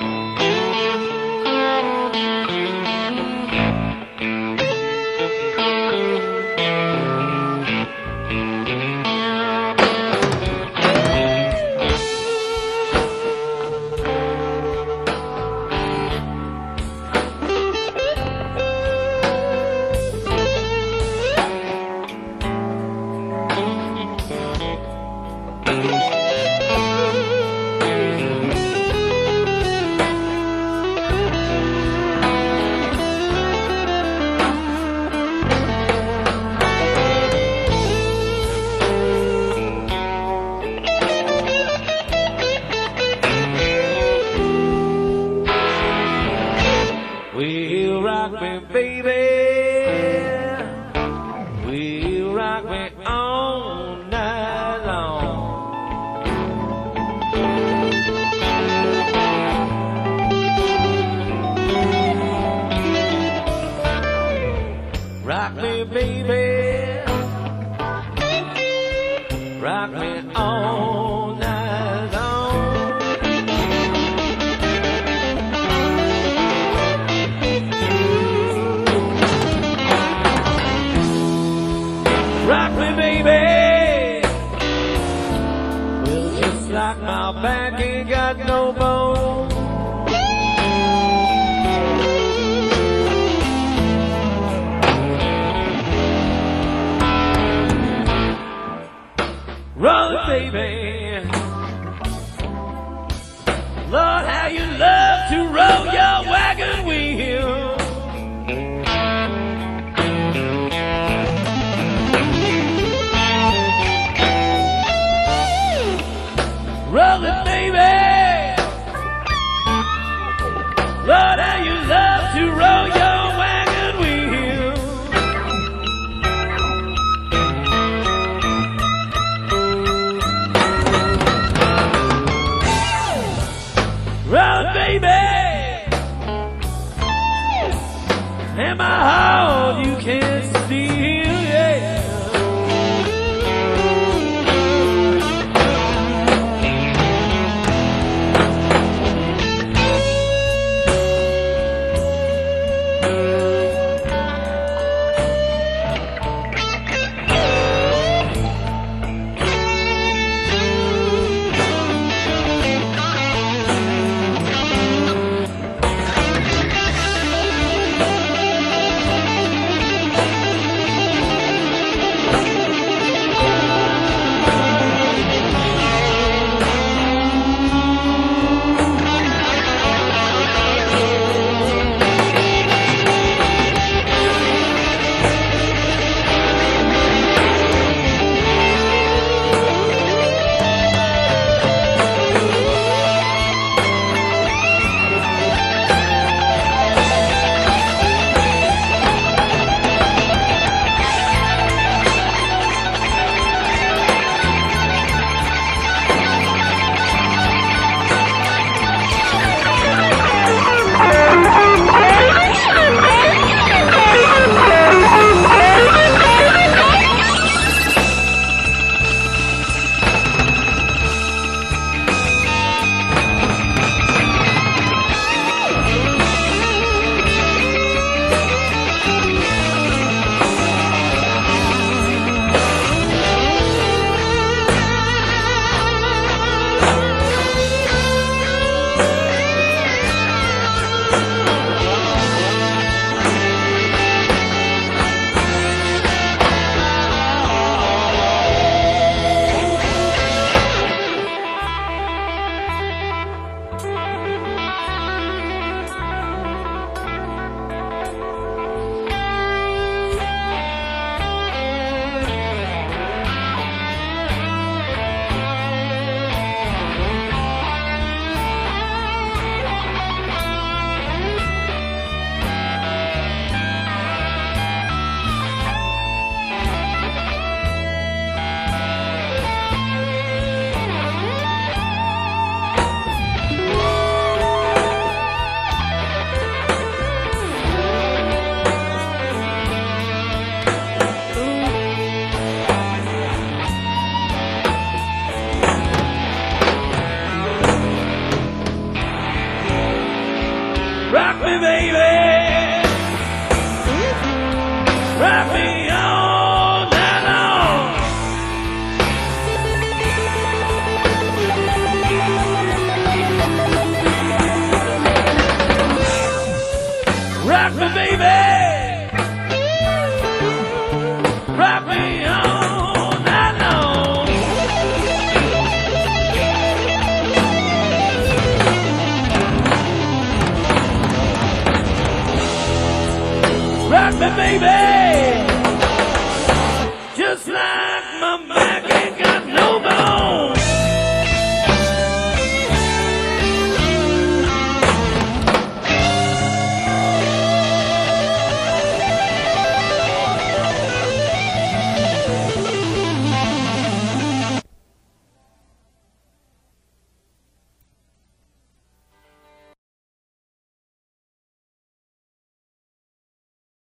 Will rock me, baby. Will rock me all night long. Rock me, baby. Rock me all night long. Rock me, baby. Well, just like my back ain't got no bone. Roll it, baby. Lord, how you love to roll your wagon wheel. Roll it, baby. Lord, how you love to roll your wagon wheel. Roll it, baby. And my heart you can't steal, yeah. Rock me, baby. Rock me all night long. Rock me, baby. Rock me all night long. Rock me, baby, just like my man.